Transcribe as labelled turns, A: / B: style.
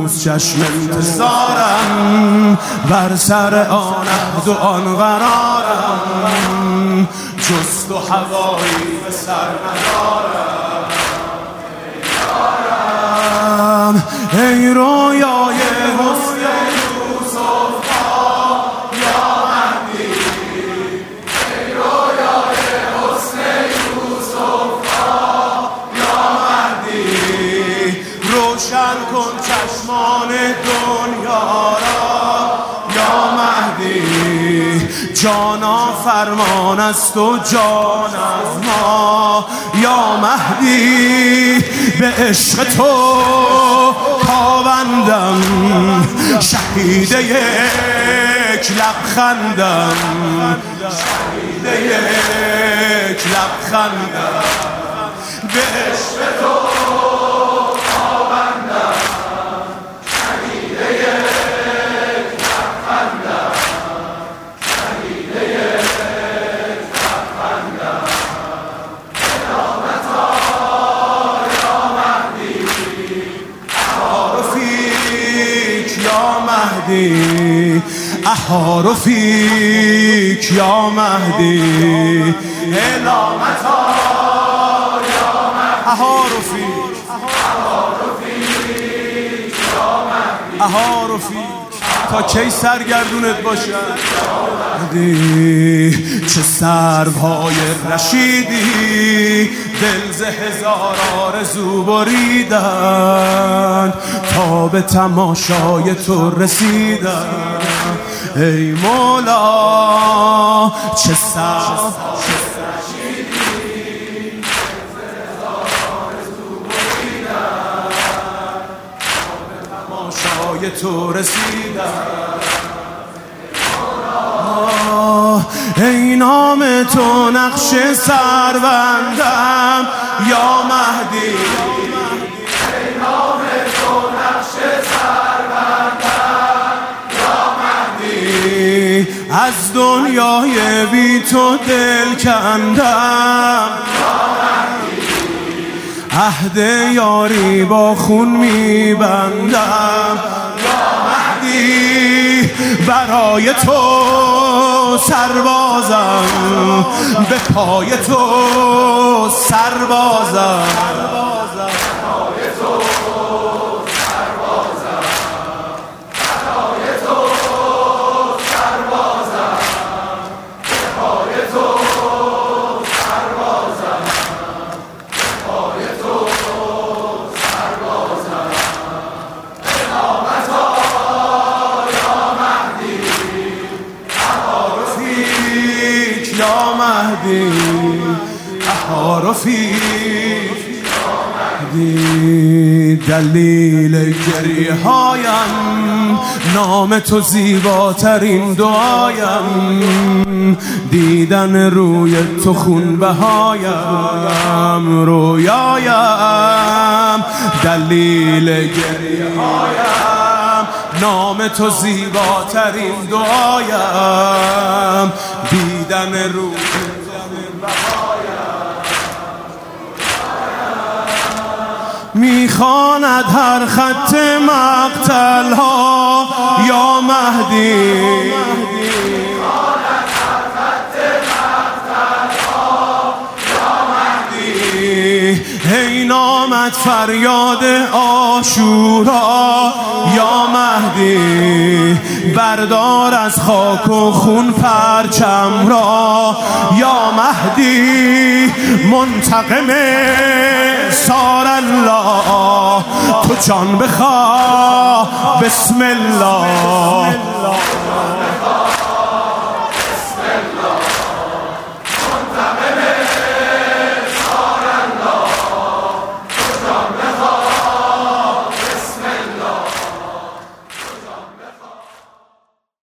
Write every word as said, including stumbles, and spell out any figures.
A: روز چشم انتظارم، بر سر آن عهد و آن قرارم، جز تو هوایی به سر ندارم. ای رویای حسن یوسف یا مهدی، ای رویای حسن یوسف یا مهدی، روشن کن چشمان دنیا را یا مهدی. جانا فرمان است و جان از ما یا مهدی، به عشق تو پابندم، شهید یک لبخندم، شهید یک لبخندم، به عشق تو پابندم، شهید یک لبخندم، شهید یک لبخندم. سلامتا یا مهدی، احار فیک یا مهدی، احار فیک یا مهدی. سلامتا یا مهدی، احار فیک، احار فیک یا مهدی، احار فیک. تا کی سرگردونت باشد چه سروهای رشیدی، دل ز هزار آرزو بریدند تا به تماشای تو رسیدند. ای مولا چه سروهای رشیدی، دل ز هزار آرزو بریدند تا به تماشای تو رسیدند. ای نام تو نقش سربندم یا مهدی، ای نام تو نقش سربندم یا مهدی. از دنیای بی تو دل کندم یا مهدی، عهد یاری با خون میبندم یا مهدی. برای تو سربازم، به پای تو سربازم، برای تو سربازم، برای تو سربازم، به پای تو سربازم، به پای تو سربازم. سلامتا یا مهدی، احار فیک یا مهدی، احار فیک یا مهدی. دلیل گریه هایم نام تو، زیباترین دعایم دیدن روی تو، خون بهایم رویایم. دلیل گریه هایم نام تو، زیباترین دعایم دیدن روی تو، خون بهایم. میخواند هر خط مقتل ها یا مهدی، میخواند هر خط مقتل ها یا مهدی. ای نامت فریاد عاشورا یا مهدی، بردار از خاک و خون پرچم را یا مهدی. منتقم سار الله، تو جان بخواه بسم الله.